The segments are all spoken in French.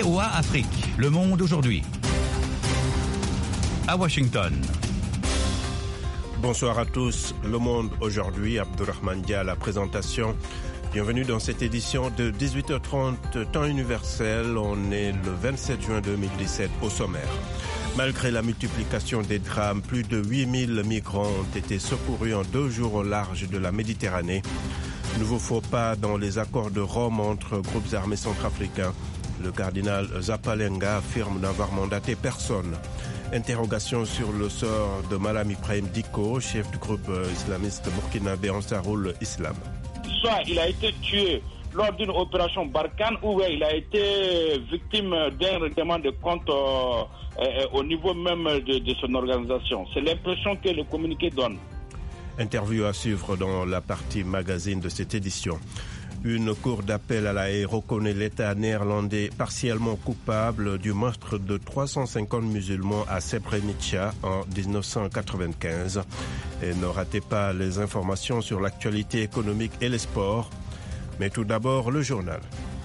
VOA Afrique, le monde aujourd'hui. À Washington. Bonsoir à tous. Le monde aujourd'hui, Abdourahmane Dia à la présentation. Bienvenue dans cette édition de 18h30 temps universel. On est le 27 juin 2017 au sommaire. Malgré la multiplication des drames, plus de 8000 migrants ont été secourus en 2 jours au large de la Méditerranée. Nouveau faux pas dans les accords de Rome entre groupes armés centrafricains. Le cardinal Zapalenga affirme n'avoir mandaté personne. Interrogation sur le sort de Malam Ibrahim Dicko, chef du groupe islamiste burkinabé Ansarul Islam. Soit il a été tué lors d'une opération Barkhane ou il a été victime d'un règlement de compte au niveau même de son organisation. C'est l'impression que le communiqué donne. Interview à suivre dans la partie magazine de cette édition. Une cour d'appel à La Haye reconnaît l'État néerlandais partiellement coupable du meurtre de 350 musulmans à Srebrenica en 1995. Et ne ratez pas les informations sur l'actualité économique et les sports. Mais tout d'abord, le journal.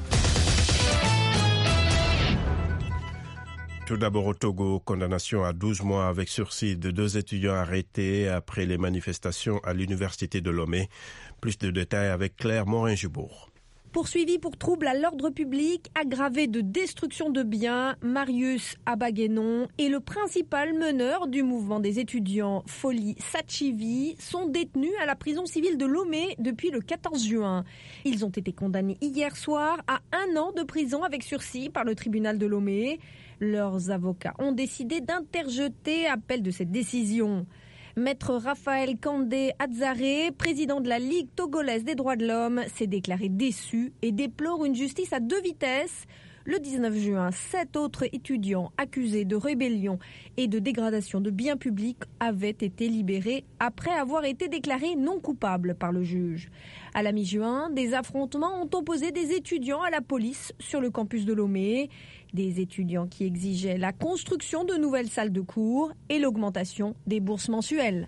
Tout d'abord au Togo, condamnation à 12 mois avec sursis de 2 étudiants arrêtés après les manifestations à l'université de Lomé. Plus de détails avec Claire Morin-Jubourg. Poursuivi pour trouble à l'ordre public, aggravé de destruction de biens, Marius Abaguenon et le principal meneur du mouvement des étudiants, Foli Sachivi, sont détenus à la prison civile de Lomé depuis le 14 juin. Ils ont été condamnés hier soir à 1 an de prison avec sursis par le tribunal de Lomé. Leurs avocats ont décidé d'interjeter appel de cette décision. Maître Raphaël Kandé Adzaré, président de la Ligue togolaise des droits de l'homme, s'est déclaré déçu et déplore une justice à 2 vitesses. Le 19 juin, 7 autres étudiants accusés de rébellion et de dégradation de biens publics avaient été libérés après avoir été déclarés non coupables par le juge. À la mi-juin, des affrontements ont opposé des étudiants à la police sur le campus de Lomé. Des étudiants qui exigeaient la construction de nouvelles salles de cours et l'augmentation des bourses mensuelles.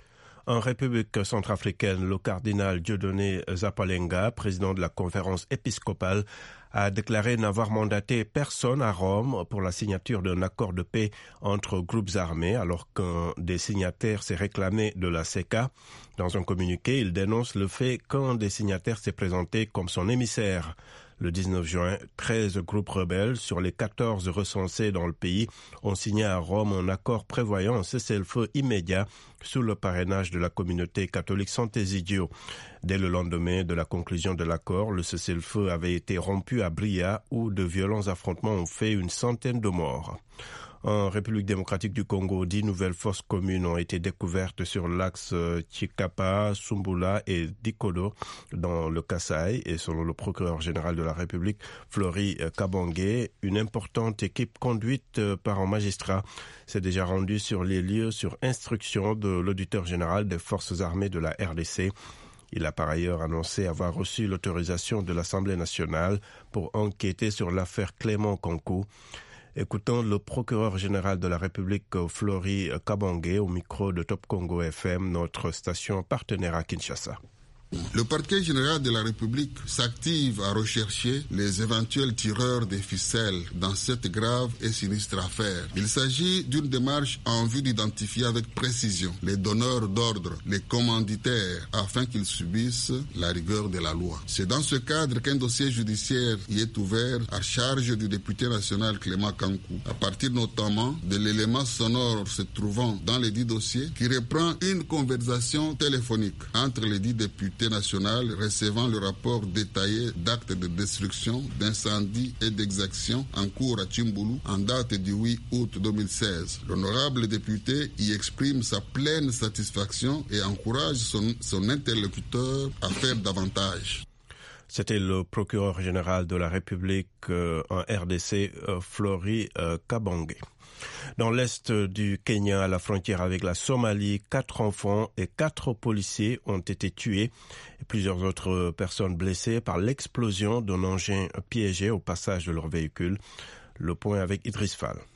En République centrafricaine, le cardinal Dieudonné Zapalenga, président de la conférence épiscopale, a déclaré n'avoir mandaté personne à Rome pour la signature d'un accord de paix entre groupes armés, alors qu'un des signataires s'est réclamé de la CECA. Dans un communiqué, il dénonce le fait qu'un des signataires s'est présenté comme son émissaire. Le 19 juin, 13 groupes rebelles sur les 14 recensés dans le pays ont signé à Rome un accord prévoyant un cessez-le-feu immédiat sous le parrainage de la communauté catholique Sant'Egidio. Dès le lendemain de la conclusion de l'accord, le cessez-le-feu avait été rompu à Bria où de violents affrontements ont fait une centaine de morts. En République démocratique du Congo, 10 nouvelles fosses communes ont été découvertes sur l'axe Chikapa, Sumbula et Dikodo dans le Kasaï. Et selon le procureur général de la République, Flori Kabangé, une importante équipe conduite par un magistrat s'est déjà rendue sur les lieux sur instruction de l'auditeur général des forces armées de la RDC. Il a par ailleurs annoncé avoir reçu l'autorisation de l'Assemblée nationale pour enquêter sur l'affaire Clément Kankou. Écoutons le procureur général de la République, Flori Kabangé, au micro de Top Congo FM, notre station partenaire à Kinshasa. Le parquet général de la République s'active à rechercher les éventuels tireurs des ficelles dans cette grave et sinistre affaire. Il s'agit d'une démarche en vue d'identifier avec précision les donneurs d'ordre, les commanditaires, afin qu'ils subissent la rigueur de la loi. C'est dans ce cadre qu'un dossier judiciaire y est ouvert à charge du député national Clément Kankou, à partir notamment de l'élément sonore se trouvant dans les 10 dossiers, qui reprend une conversation téléphonique entre les 10 députés national recevant le rapport détaillé d'actes de destruction, d'incendie et d'exaction en cours à Tchimbulu en date du 8 août 2016. L'honorable député y exprime sa pleine satisfaction et encourage son interlocuteur à faire davantage. C'était le procureur général de la République en RDC, Flori Kabangé. Dans l'est du Kenya, à la frontière avec la Somalie, 4 enfants et 4 policiers ont été tués et plusieurs autres personnes blessées par l'explosion d'un engin piégé au passage de leur véhicule. Le point avec Idriss Fall.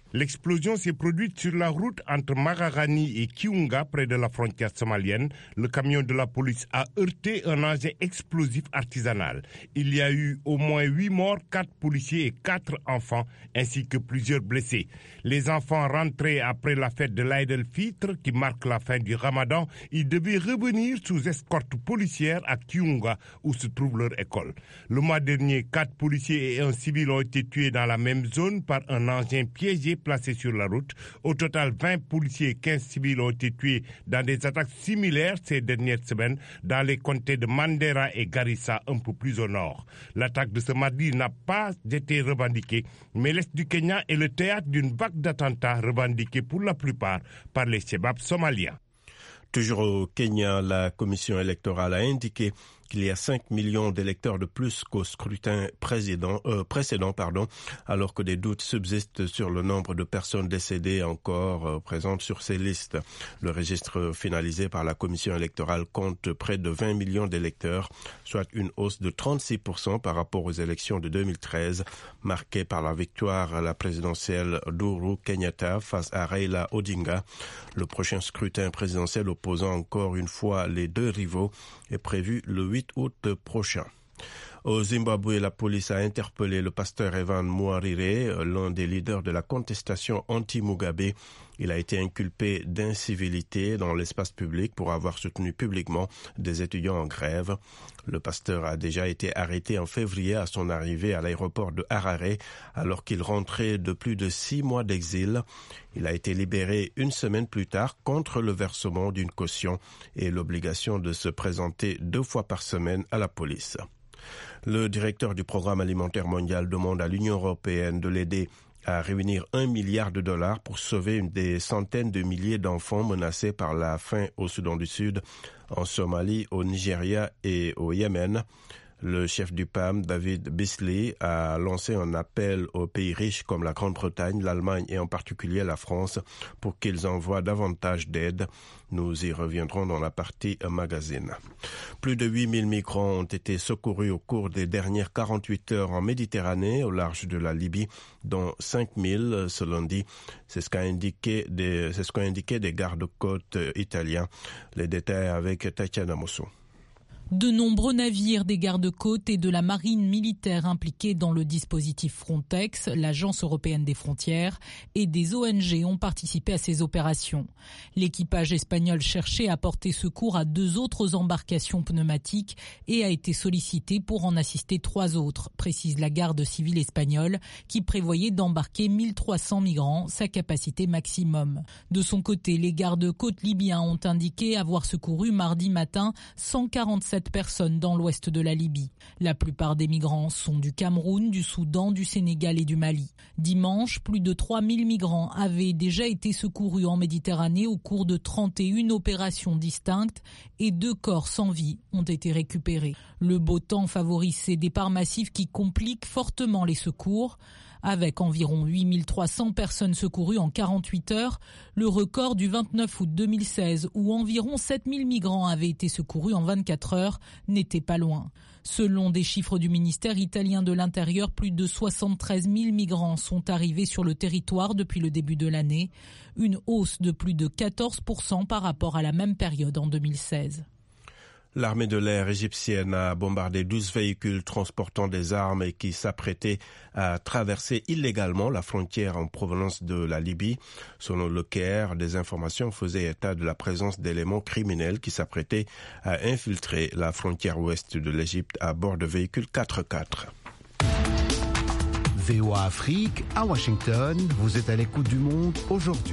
L'explosion s'est produite sur la route entre Magarani et Kiunga, près de la frontière somalienne. Le camion de la police a heurté un engin explosif artisanal. Il y a eu au moins 8 morts, 4 policiers et 4 enfants, ainsi que plusieurs blessés. Les enfants rentrés après la fête de l'Aïd el-Fitr, qui marque la fin du Ramadan, ils devaient revenir sous escorte policière à Kiunga, où se trouve leur école. Le mois dernier, 4 policiers et un civil ont été tués dans la même zone par un engin piégé placés sur la route. Au total, 20 policiers et 15 civils ont été tués dans des attaques similaires ces dernières semaines dans les comtés de Mandera et Garissa, un peu plus au nord. L'attaque de ce mardi n'a pas été revendiquée, mais l'Est du Kenya est le théâtre d'une vague d'attentats revendiqués pour la plupart par les Chebabs somaliens. Toujours au Kenya, la commission électorale a indiqué qu'il y a 5 millions d'électeurs de plus qu'au scrutin précédent, alors que des doutes subsistent sur le nombre de personnes décédées encore présentes sur ces listes. Le registre finalisé par la commission électorale compte près de 20 millions d'électeurs, soit une hausse de 36% par rapport aux élections de 2013, marquées par la victoire à la présidentielle d'Uhuru Kenyatta face à Raila Odinga. Le prochain scrutin présidentiel opposant encore une fois les deux rivaux est prévu le 8 août prochain. Au Zimbabwe, la police a interpellé le pasteur Evan Mwarire, l'un des leaders de la contestation anti-Mugabe. Il a été inculpé d'incivilité dans l'espace public pour avoir soutenu publiquement des étudiants en grève. Le pasteur a déjà été arrêté en février à son arrivée à l'aéroport de Harare alors qu'il rentrait de plus de 6 mois d'exil. Il a été libéré une semaine plus tard contre le versement d'une caution et l'obligation de se présenter 2 fois par semaine à la police. Le directeur du Programme alimentaire mondial demande à l'Union européenne de l'aider à réunir $1 milliard pour sauver des centaines de milliers d'enfants menacés par la faim au Soudan du Sud, en Somalie, au Nigeria et au Yémen. Le chef du PAM, David Beasley, a lancé un appel aux pays riches comme la Grande-Bretagne, l'Allemagne et en particulier la France pour qu'ils envoient davantage d'aide. Nous y reviendrons dans la partie magazine. Plus de 8000 migrants ont été secourus au cours des dernières 48 heures en Méditerranée, au large de la Libye, dont 5000 ce lundi. C'est ce qu'ont indiqué des gardes-côtes italiens. Les détails avec Tatiana Mosso. De nombreux navires des gardes-côtes et de la marine militaire impliqués dans le dispositif Frontex, l'Agence européenne des frontières, et des ONG ont participé à ces opérations. L'équipage espagnol cherchait à porter secours à 2 autres embarcations pneumatiques et a été sollicité pour en assister 3 autres, précise la garde civile espagnole, qui prévoyait d'embarquer 1300 migrants, sa capacité maximum. De son côté, les gardes-côtes libyens ont indiqué avoir secouru mardi matin 147 personnes dans l'ouest de la Libye. La plupart des migrants sont du Cameroun, du Soudan, du Sénégal et du Mali. Dimanche, plus de 3000 migrants avaient déjà été secourus en Méditerranée au cours de 31 opérations distinctes et 2 corps sans vie ont été récupérés. Le beau temps favorise ces départs massifs qui compliquent fortement les secours. Avec environ 8300 personnes secourues en 48 heures, le record du 29 août 2016 où environ 7000 migrants avaient été secourus en 24 heures n'était pas loin. Selon des chiffres du ministère italien de l'Intérieur, plus de 73 000 migrants sont arrivés sur le territoire depuis le début de l'année, une hausse de plus de 14% par rapport à la même période en 2016. L'armée de l'air égyptienne a bombardé 12 véhicules transportant des armes et qui s'apprêtaient à traverser illégalement la frontière en provenance de la Libye. Selon le Caire, des informations faisaient état de la présence d'éléments criminels qui s'apprêtaient à infiltrer la frontière ouest de l'Égypte à bord de véhicules 4x4. VOA Afrique, à Washington, vous êtes à l'écoute du monde aujourd'hui.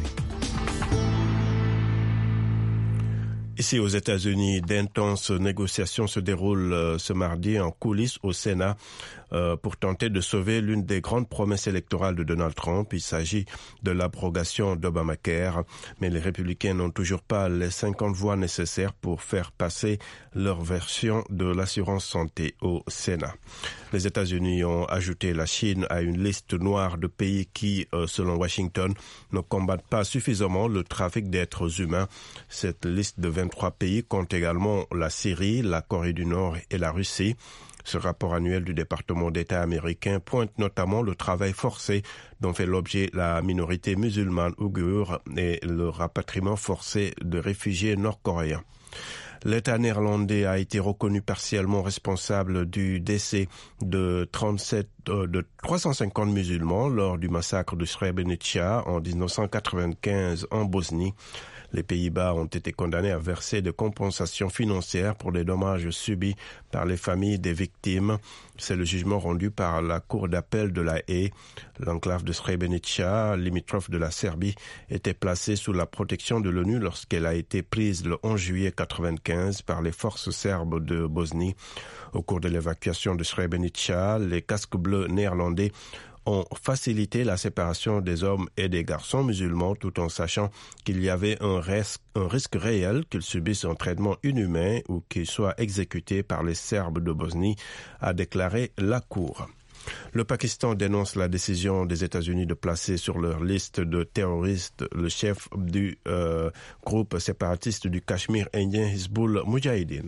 Ici aux États-Unis, d'intenses négociations se déroulent ce mardi en coulisses au Sénat pour tenter de sauver l'une des grandes promesses électorales de Donald Trump. Il s'agit de l'abrogation d'Obamacare, mais les républicains n'ont toujours pas les 50 voix nécessaires pour faire passer leur version de l'assurance santé au Sénat. Les États-Unis ont ajouté la Chine à une liste noire de pays qui, selon Washington, ne combattent pas suffisamment le trafic d'êtres humains. Cette liste de 23 pays compte également la Syrie, la Corée du Nord et la Russie. Ce rapport annuel du département d'État américain pointe notamment le travail forcé dont fait l'objet la minorité musulmane ouïghour et le rapatriement forcé de réfugiés nord-coréens. L'État néerlandais a été reconnu partiellement responsable du décès de 350 musulmans lors du massacre de Srebrenica en 1995 en Bosnie. Les Pays-Bas ont été condamnés à verser des compensations financières pour les dommages subis par les familles des victimes. C'est le jugement rendu par la Cour d'appel de La Haye. L'enclave de Srebrenica, limitrophe de la Serbie, était placée sous la protection de l'ONU lorsqu'elle a été prise le 11 juillet 1995 par les forces serbes de Bosnie. Au cours de l'évacuation de Srebrenica, les casques bleus néerlandais ont facilité la séparation des hommes et des garçons musulmans tout en sachant qu'il y avait un risque réel qu'ils subissent un traitement inhumain ou qu'ils soient exécutés par les Serbes de Bosnie, a déclaré la Cour. Le Pakistan dénonce la décision des États-Unis de placer sur leur liste de terroristes le chef du groupe séparatiste du Cachemire indien Hizbul Mujahideen.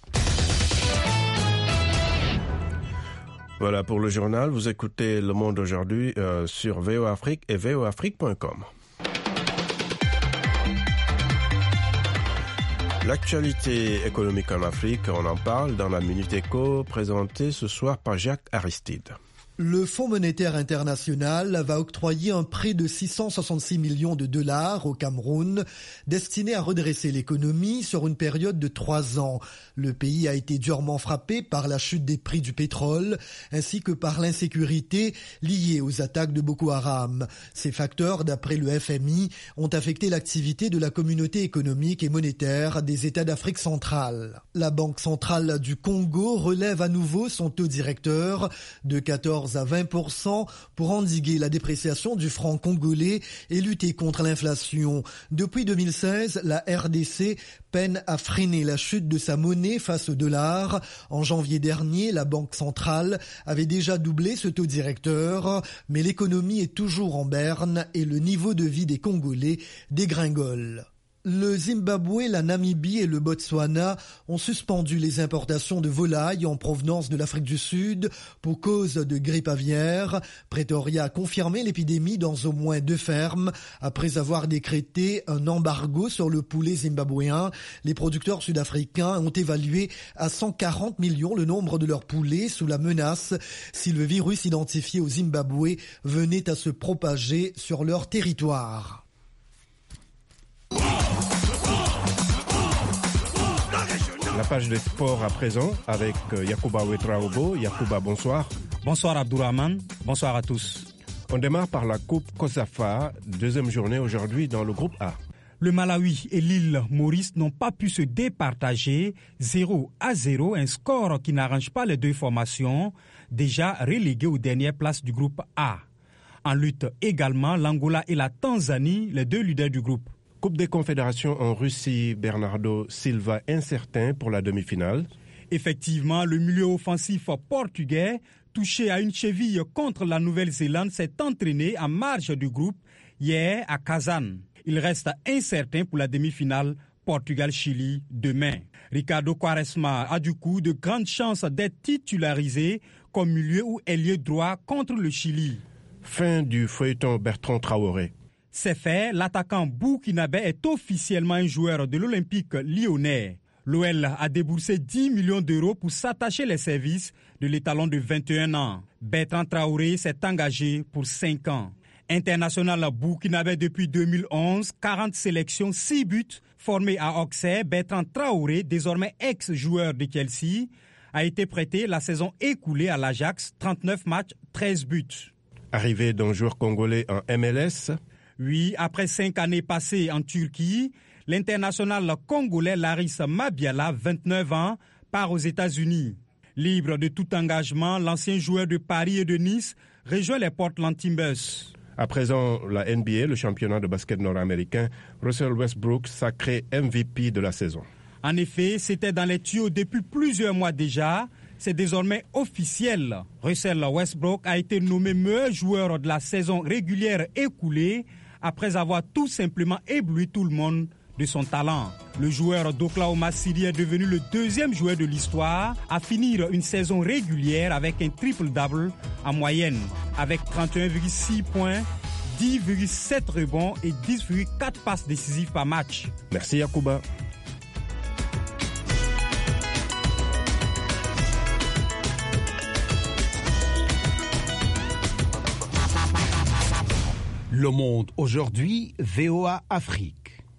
Voilà pour le journal. Vous écoutez Le Monde aujourd'hui sur VOA Afrique et voaafrique.com. L'actualité économique en Afrique, on en parle dans la Minute Éco, présentée ce soir par Jacques Aristide. Le Fonds monétaire international va octroyer un prêt de 666 millions de dollars au Cameroun destiné à redresser l'économie sur une période de 3 ans. Le pays a été durement frappé par la chute des prix du pétrole ainsi que par l'insécurité liée aux attaques de Boko Haram. Ces facteurs, d'après le FMI, ont affecté l'activité de la communauté économique et monétaire des États d'Afrique centrale. La Banque centrale du Congo relève à nouveau son taux directeur de 14 à 20% pour endiguer la dépréciation du franc congolais et lutter contre l'inflation. Depuis 2016, la RDC peine à freiner la chute de sa monnaie face au dollar. En janvier dernier, la Banque centrale avait déjà doublé ce taux directeur, mais l'économie est toujours en berne et le niveau de vie des Congolais dégringole. Le Zimbabwe, la Namibie et le Botswana ont suspendu les importations de volailles en provenance de l'Afrique du Sud pour cause de grippe aviaire. Pretoria a confirmé l'épidémie dans au moins 2 fermes après avoir décrété un embargo sur le poulet zimbabwéen. Les producteurs sud-africains ont évalué à 140 millions le nombre de leurs poulets sous la menace si le virus identifié au Zimbabwe venait à se propager sur leur territoire. La page des sports à présent avec Yacouba Ouedraogo. Yacouba, bonsoir. Bonsoir Abdourahmane, bonsoir à tous. On démarre par la Coupe COSAFA, deuxième journée aujourd'hui dans le groupe A. Le Malawi et l'île Maurice n'ont pas pu se départager 0-0, un score qui n'arrange pas les deux formations, déjà reléguées aux dernières places du groupe A. En lutte également, l'Angola et la Tanzanie, les deux leaders du groupe. Coupe des Confédérations en Russie, Bernardo Silva incertain pour la demi-finale. Effectivement, le milieu offensif portugais, touché à une cheville contre la Nouvelle-Zélande, s'est entraîné en marge du groupe hier à Kazan. Il reste incertain pour la demi-finale Portugal-Chili demain. Ricardo Quaresma a du coup de grandes chances d'être titularisé comme milieu ou ailier droit contre le Chili. Fin du feuilleton Bertrand Traoré. C'est fait, l'attaquant burkinabé est officiellement un joueur de l'Olympique lyonnais. L'OL a déboursé 10 millions d'euros pour s'attacher les services de l'étalon de 21 ans. Bertrand Traoré s'est engagé pour 5 ans. International burkinabé depuis 2011, 40 sélections, 6 buts. Formé à Auxerre, Bertrand Traoré, désormais ex-joueur de Chelsea, a été prêté la saison écoulée à l'Ajax, 39 matchs, 13 buts. Arrivé d'un joueur congolais en MLS. Oui, après 5 années passées en Turquie, l'international congolais Larissa Mabiala, 29 ans, part aux États-Unis. Libre de tout engagement, l'ancien joueur de Paris et de Nice rejoint les Portland Timbers. À présent, la NBA, le championnat de basket nord-américain, Russell Westbrook sacré MVP de la saison. En effet, c'était dans les tuyaux depuis plusieurs mois déjà. C'est désormais officiel. Russell Westbrook a été nommé meilleur joueur de la saison régulière écoulée après avoir tout simplement ébloui tout le monde de son talent. Le joueur d'Oklahoma City est devenu le deuxième joueur de l'histoire à finir une saison régulière avec un triple-double en moyenne, avec 31,6 points, 10,7 rebonds et 10,4 passes décisives par match. Merci Yacouba. Le Monde aujourd'hui, VOA Afrique.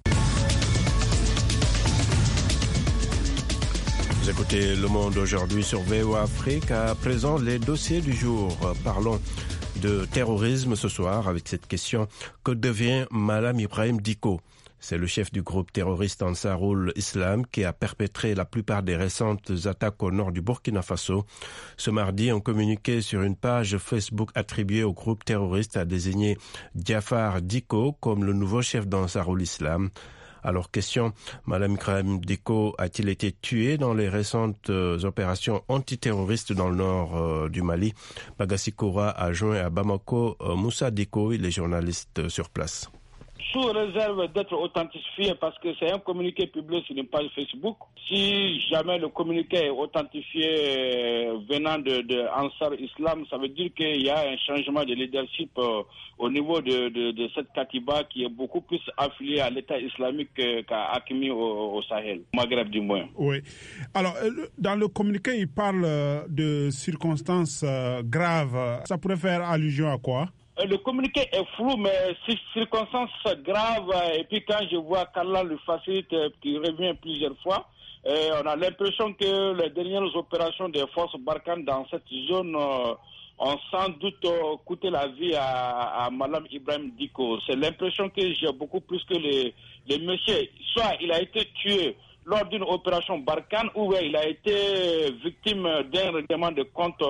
Vous écoutez Le Monde aujourd'hui sur VOA Afrique. À présent, les dossiers du jour. Parlons de terrorisme ce soir avec cette question. Que devient Malam Ibrahim Dicko ? C'est le chef du groupe terroriste Ansarul Islam qui a perpétré la plupart des récentes attaques au nord du Burkina Faso. Ce mardi, un communiqué sur une page Facebook attribuée au groupe terroriste a désigné Jafar Dicko comme le nouveau chef d'Ansarul Islam. Alors, question, Malam Ibrahim Dicko a-t-il été tué dans les récentes opérations antiterroristes dans le nord du Mali? Bagassi Koura a joint à Bamako Moussa Dicko, il est journaliste sur place. Sous réserve d'être authentifié parce que c'est un communiqué publié sur une page Facebook. Si jamais le communiqué est authentifié venant de Ansar Islam, ça veut dire qu'il y a un changement de leadership au niveau de cette Katiba qui est beaucoup plus affiliée à l'État islamique qu'à Hakimi au Sahel, au Maghreb du moins. Oui. Alors, dans le communiqué, il parle de circonstances graves. Ça pourrait faire allusion à quoi? Le communiqué est flou, mais circonstances graves. Et puis quand je vois qu'Allah le facilite, qui revient plusieurs fois, on a l'impression que les dernières opérations des forces Barkhane dans cette zone ont sans doute coûté la vie à Malam Ibrahim Dicko. C'est l'impression que j'ai beaucoup plus que les messieurs. Soit il a été tué lors d'une opération Barkhane ou il a été victime d'un règlement de compte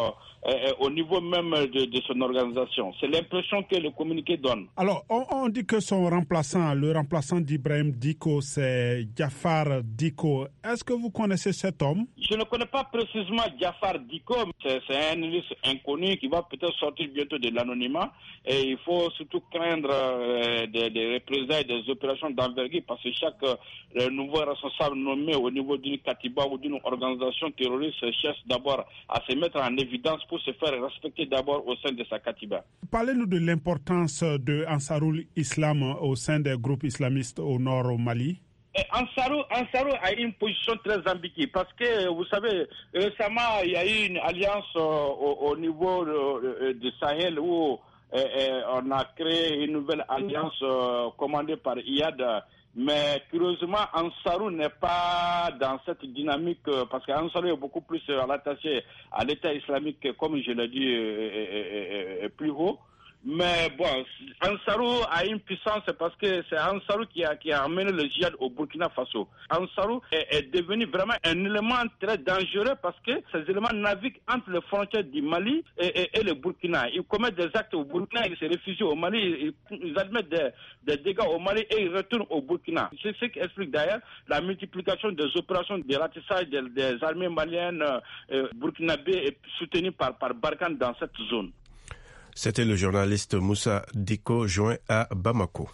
au niveau même de son organisation. C'est l'impression que le communiqué donne. Alors, on dit que le remplaçant d'Ibrahim Dicko, c'est Jafar Dicko. Est-ce que vous connaissez cet homme? Je ne connais pas précisément Jafar Dicko. C'est un liste inconnu qui va peut-être sortir bientôt de l'anonymat. Et il faut surtout craindre des représailles, des opérations d'envergure, parce que chaque nouveau responsable nommé au niveau d'une Katiba ou d'une organisation terroriste cherche d'abord à se mettre en évidence pour se faire respecter d'abord au sein de sa Katiba. Parlez-nous de l'importance de Ansarul Islam au sein des groupes islamistes au nord au Mali. Ansarul a une position très ambiguë parce que, vous savez, récemment, il y a eu une alliance au niveau de Sahel où on a créé une nouvelle alliance commandée par IAD. Mais curieusement, Ansarul n'est pas dans cette dynamique parce qu'Ansarul est beaucoup plus attaché à l'État islamique, comme je l'ai dit plus haut. Mais bon, Ansarul a une puissance parce que c'est Ansarul qui a amené le djihad au Burkina Faso. Ansarul est devenu vraiment un élément très dangereux parce que ces éléments naviguent entre les frontières du Mali et le Burkina. Ils commettent des actes au Burkina, ils se réfugient au Mali, ils admettent des dégâts au Mali et ils retournent au Burkina. C'est ce qui explique d'ailleurs la multiplication des opérations de ratissage des armées maliennes burkinabées soutenues par Barkhane dans cette zone. C'était le journaliste Moussa Dicko, joint à Bamako.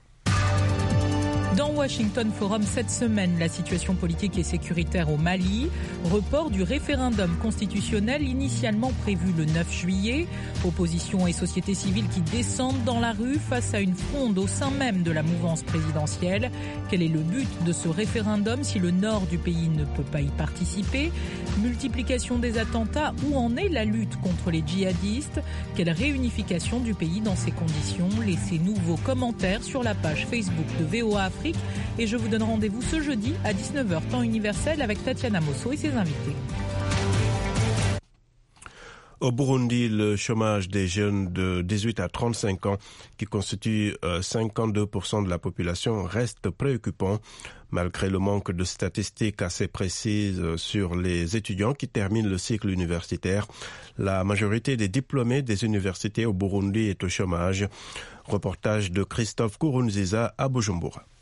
Dans Washington Forum cette semaine, la situation politique et sécuritaire au Mali, report du référendum constitutionnel initialement prévu le 9 juillet, opposition et société civile qui descendent dans la rue face à une fronde au sein même de la mouvance présidentielle. Quel est le but de ce référendum si le nord du pays ne peut pas y participer? Multiplication des attentats, où en est la lutte contre les djihadistes? Quelle réunification du pays dans ces conditions? Laissez-nous vos commentaires sur la page Facebook de VOA Afrique. Et je vous donne rendez-vous ce jeudi à 19h temps universel avec Tatiana Mosso et ses invités. Au Burundi, le chômage des jeunes de 18 à 35 ans, qui constitue 52% de la population, reste préoccupant, malgré le manque de statistiques assez précises sur les étudiants qui terminent le cycle universitaire. La majorité des diplômés des universités au Burundi est au chômage. Reportage de Christophe Kourounziza à Bujumbura.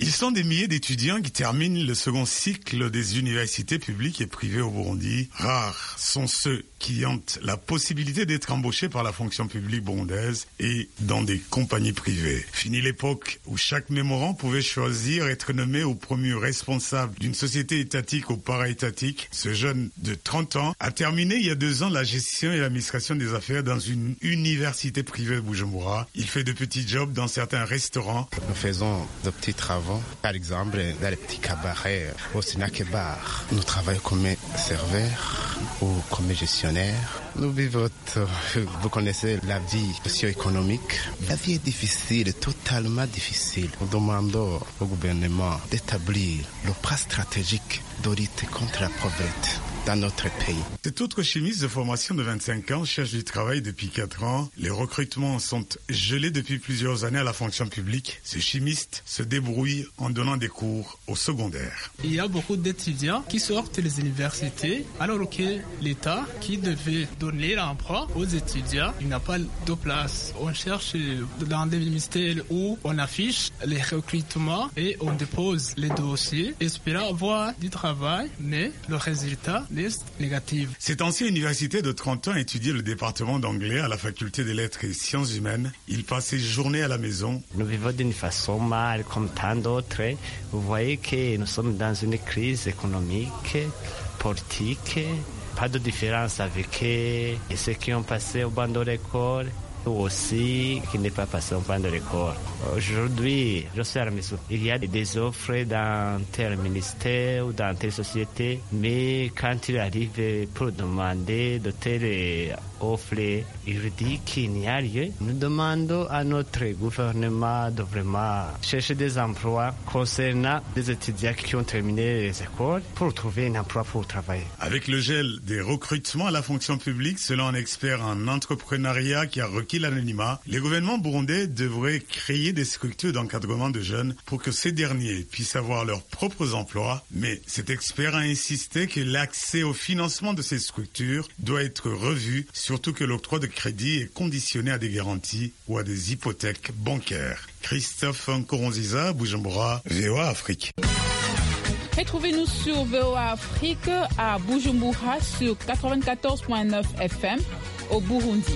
Ils sont des milliers d'étudiants qui terminent le second cycle des universités publiques et privées au Burundi. Rares sont ceux qui ont la possibilité d'être embauchés par la fonction publique burundaise et dans des compagnies privées. Fini l'époque où chaque mémorant pouvait choisir être nommé ou promu responsable d'une société étatique ou para-étatique. Ce jeune de 30 ans a terminé il y a 2 ans la gestion et l'administration des affaires dans une université privée de Bujumbura. Il fait de petits jobs dans certains restaurants. Nous faisons de petits travaux, par exemple dans les petits cabarets, au snack et bar. Nous travaillons comme serveurs ou comme gestionnaires. Nous vivons, vous connaissez la vie socio-économique. La vie est difficile, totalement difficile. Nous demandons au gouvernement d'établir le plan stratégique de lutte contre la pauvreté dans notre pays. Cet autre chimiste de formation de 25 ans cherche du travail depuis 4 ans. Les recrutements sont gelés depuis plusieurs années à la fonction publique. Ce chimiste se débrouille en donnant des cours au secondaire. Il y a beaucoup d'étudiants qui sortent des universités alors que l'État qui devait donner l'emploi aux étudiants, il n'a pas de place. On cherche dans des ministères où on affiche les recrutements et on dépose les dossiers, espérant avoir du travail, mais le résultat négative. Cet ancien universitaire de 30 ans étudie le département d'anglais à la faculté des lettres et sciences humaines. Il passe ses journées à la maison. Nous vivons d'une façon mal comme tant d'autres. Vous voyez que nous sommes dans une crise économique, politique. Pas de différence avec ceux qui ont passé au banc de l'école ou aussi qui n'est pas passé au banc de l'école. Aujourd'hui, je suis à la maison. Il y a des offres dans tel ministère ou dans telle société, mais quand il arrive pour demander de telles offres, il dit qu'il n'y a rien. Nous demandons à notre gouvernement de vraiment chercher des emplois concernant des étudiants qui ont terminé les écoles pour trouver un emploi pour travailler. Avec le gel des recrutements à la fonction publique, selon un expert en entrepreneuriat qui a requis l'anonymat, les gouvernements burundais devraient créer des structures d'encadrement de jeunes pour que ces derniers puissent avoir leurs propres emplois. Mais cet expert a insisté que l'accès au financement de ces structures doit être revu, surtout que l'octroi de crédit est conditionné à des garanties ou à des hypothèques bancaires. Christophe Nkoronziza, Bujumbura, VOA Afrique. Retrouvez-nous sur VOA Afrique à Bujumbura sur 94.9 FM au Burundi.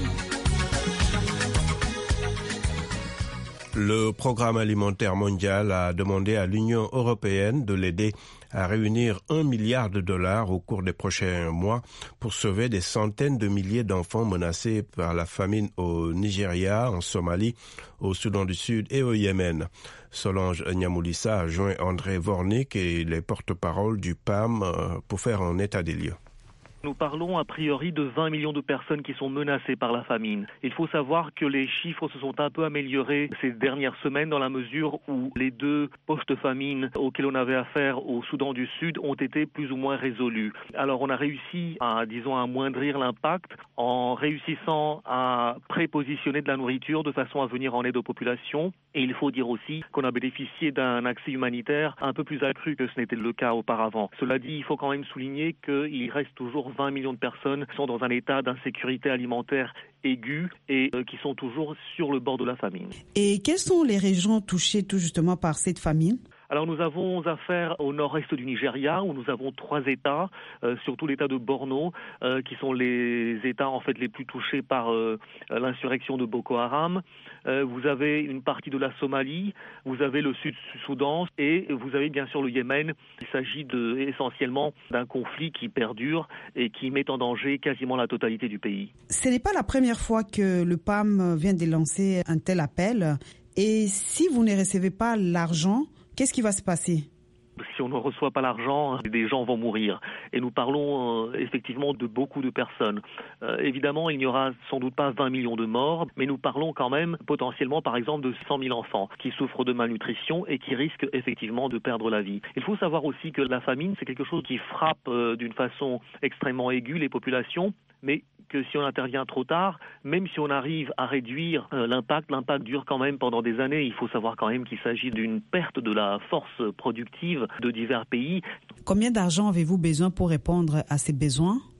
Le Programme alimentaire mondial a demandé à l'Union européenne de l'aider à réunir $1 milliard au cours des prochains mois pour sauver des centaines de milliers d'enfants menacés par la famine au Nigeria, en Somalie, au Soudan du Sud et au Yémen. Solange Nyamoulissa a joint André Vornik et les porte-parole du PAM pour faire un état des lieux. Nous parlons a priori de 20 millions de personnes qui sont menacées par la famine. Il faut savoir que les chiffres se sont un peu améliorés ces dernières semaines dans la mesure où les 2 post-famines auxquels on avait affaire au Soudan du Sud ont été plus ou moins résolus. Alors on a réussi à, amoindrir l'impact en réussissant à prépositionner de la nourriture de façon à venir en aide aux populations. Et il faut dire aussi qu'on a bénéficié d'un accès humanitaire un peu plus accru que ce n'était le cas auparavant. Cela dit, il faut quand même souligner qu'il reste toujours 20 millions de personnes qui sont dans un état d'insécurité alimentaire aiguë et qui sont toujours sur le bord de la famine. Et quelles sont les régions touchées tout justement par cette famine ? Alors nous avons affaire au nord-est du Nigeria où nous avons 3 États, surtout l'État de Borno, qui sont les États en fait les plus touchés par l'insurrection de Boko Haram. Vous avez une partie de la Somalie, vous avez le Sud-Soudan et vous avez bien sûr le Yémen. Il s'agit essentiellement d'un conflit qui perdure et qui met en danger quasiment la totalité du pays. Ce n'est pas la première fois que le PAM vient de lancer un tel appel. Et si vous ne recevez pas l'argent, qu'est-ce qui va se passer ? Si on ne reçoit pas l'argent, des gens vont mourir. Et nous parlons effectivement de beaucoup de personnes. Évidemment, il n'y aura sans doute pas 20 millions de morts, mais nous parlons quand même potentiellement, par exemple, de 100 000 enfants qui souffrent de malnutrition et qui risquent effectivement de perdre la vie. Il faut savoir aussi que la famine, c'est quelque chose qui frappe d'une façon extrêmement aiguë les populations, mais que si on intervient trop tard, même si on arrive à réduire l'impact dure quand même pendant des années. Il faut savoir quand même qu'il s'agit d'une perte de la force productive de divers pays. Combien d'argent avez-vous besoin pour répondre à ces besoins ?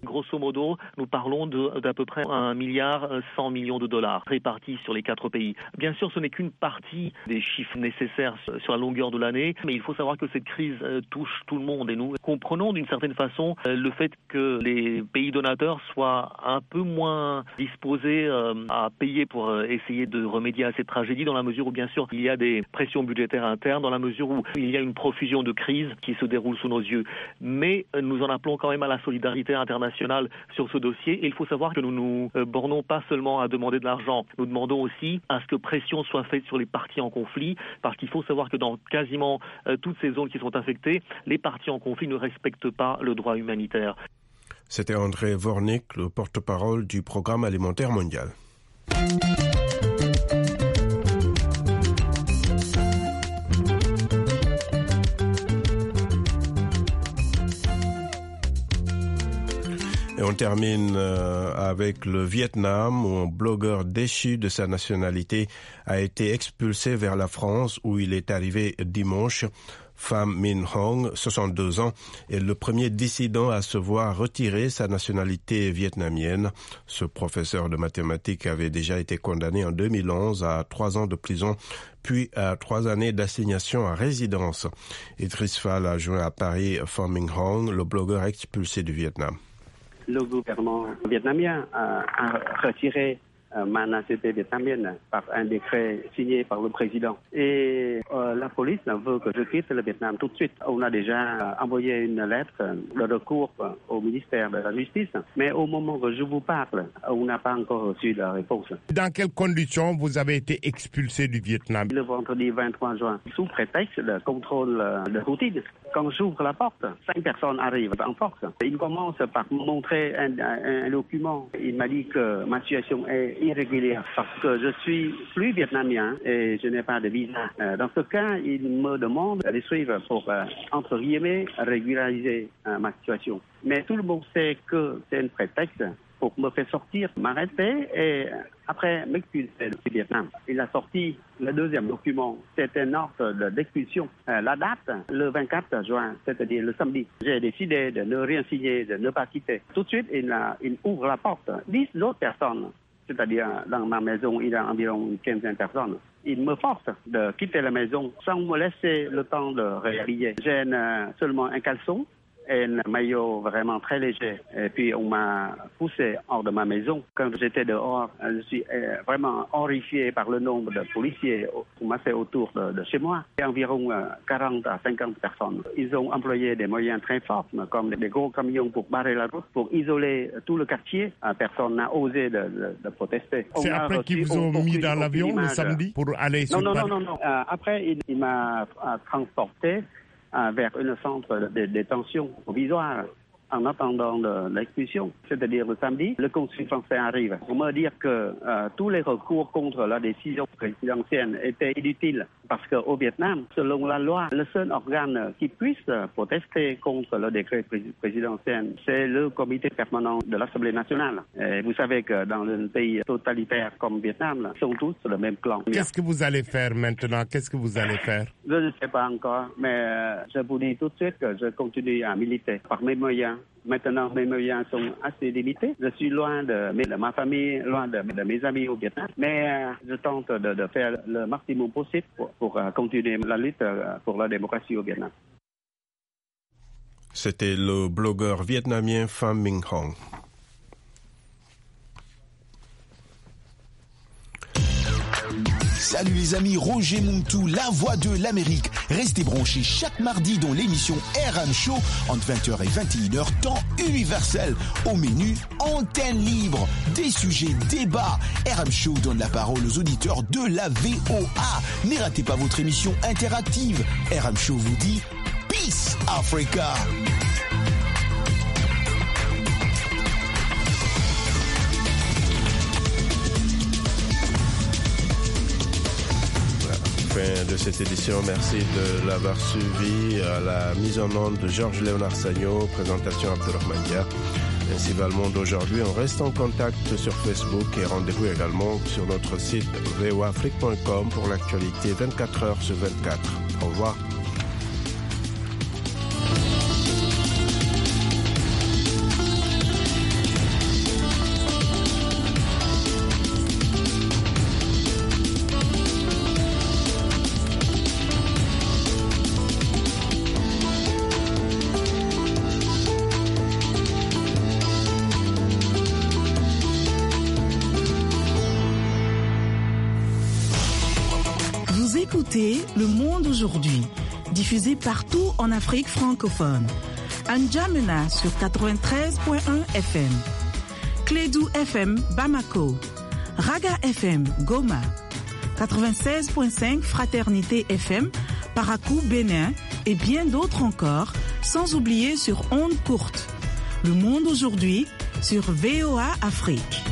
Grosso modo, nous parlons d'à peu près 1,1 milliard de dollars répartis sur les 4 pays. Bien sûr, ce n'est qu'une partie des chiffres nécessaires sur la longueur de l'année, mais il faut savoir que cette crise touche tout le monde et nous comprenons d'une certaine façon le fait que les pays donateurs soient un peu moins disposés à payer pour essayer de remédier à cette tragédie, dans la mesure où bien sûr il y a des pressions budgétaires internes, dans la mesure où il y a une profusion de crises qui se déroule sous nos yeux. Mais nous en appelons quand même à la solidarité internationale sur ce dossier et il faut savoir que nous nous bornons pas seulement à demander de l'argent, nous demandons aussi à ce que pression soit faite sur les parties en conflit, parce qu'il faut savoir que dans quasiment toutes ces zones qui sont affectées, les parties en conflit ne respectent pas le droit humanitaire. C'était André Vornik, le porte-parole du Programme alimentaire mondial. Et on termine avec le Vietnam, où un blogueur déchu de sa nationalité a été expulsé vers la France, où il est arrivé dimanche. Pham Minh Hong, 62 ans, est le premier dissident à se voir retirer sa nationalité vietnamienne. Ce professeur de mathématiques avait déjà été condamné en 2011 à 3 ans de prison, puis à 3 années d'assignation à résidence. Idriss Fall a joint à Paris Pham Minh Hong, le blogueur expulsé du Vietnam. Le gouvernement vietnamien a retiré ma nationalité vietnamienne par un décret signé par le président. Et la police veut que je quitte le Vietnam tout de suite. On a déjà envoyé une lettre de recours au ministère de la Justice, mais au moment que je vous parle, on n'a pas encore reçu la réponse. Dans quelles conditions vous avez été expulsé du Vietnam? Le vendredi 23 juin, sous prétexte de contrôle de routine. Quand j'ouvre la porte, 5 personnes arrivent en force. Il commence par me montrer un document. Il m'a dit que ma situation est irrégulière parce que je suis plus vietnamien et je n'ai pas de visa. Dans ce cas, il me demande de les suivre pour, entre guillemets, régulariser ma situation. Mais tout le monde sait que c'est un prétexte pour me faire sortir, m'arrêter et après m'expulser du Vietnam. Il a sorti le deuxième document, c'est un ordre d'expulsion. La date, le 24 juin, c'est-à-dire le samedi. J'ai décidé de ne rien signer, de ne pas quitter. Tout de suite, il ouvre la porte. 10 autres personnes, c'est-à-dire dans ma maison, il y a environ une quinzaine de personnes. Il me force de quitter la maison sans me laisser le temps de réhabiller. J'ai seulement un caleçon et un maillot vraiment très léger. Et puis on m'a poussé hors de ma maison. Quand j'étais dehors, je suis vraiment horrifié par le nombre de policiers massés autour de chez moi. Il y a environ 40 à 50 personnes. Ils ont employé des moyens très forts, comme des gros camions pour barrer la route, pour isoler tout le quartier. Personne n'a osé de protester. C'est après qu'ils vous ont mis dans l'avion le samedi pour aller sur Paris? Non. Après, il m'a transporté vers un centre de détention provisoire en attendant l'expulsion, c'est-à-dire le samedi. Le consul français arrive pour me dire que tous les recours contre la décision présidentielle étaient inutiles parce qu'au Vietnam, selon la loi, le seul organe qui puisse protester contre le décret présidentiel, c'est le comité permanent de l'Assemblée nationale. Et vous savez que dans un pays totalitaire comme Vietnam, ils sont tous le même clan. Qu'est-ce que vous allez faire maintenant? Qu'est-ce que vous allez faire? Je ne sais pas encore, mais je vous dis tout de suite que je continue à militer par mes moyens. Maintenant, mes moyens sont assez limités. Je suis loin de ma famille, loin de mes amis au Vietnam. Mais je tente de faire le maximum possible pour continuer la lutte pour la démocratie au Vietnam. C'était le blogueur vietnamien Pham Minh Hong. Salut les amis, Roger Montou, la voix de l'Amérique. Restez branchés chaque mardi dans l'émission RM Show entre 20h et 21h, temps universel. Au menu, antenne libre, des sujets, débats. RM Show donne la parole aux auditeurs de la VOA. Ne ratez pas votre émission interactive. RM Show vous dit Peace Africa. Fin de cette édition, merci de l'avoir suivi. À la mise en onde de Georges-Léonard Sagno, présentation Abdelrahman Dia. Ainsi va le monde aujourd'hui. On reste en contact sur Facebook et rendez-vous également sur notre site voafrique.com pour l'actualité 24 heures sur 24. Au revoir. Vous écoutez Le Monde aujourd'hui, diffusé partout en Afrique francophone. À N'Djamena sur 93.1 FM. Clédou FM Bamako. Raga FM Goma. 96.5 Fraternité FM Parakou Bénin et bien d'autres encore, sans oublier sur ondes courtes. Le Monde aujourd'hui sur VOA Afrique.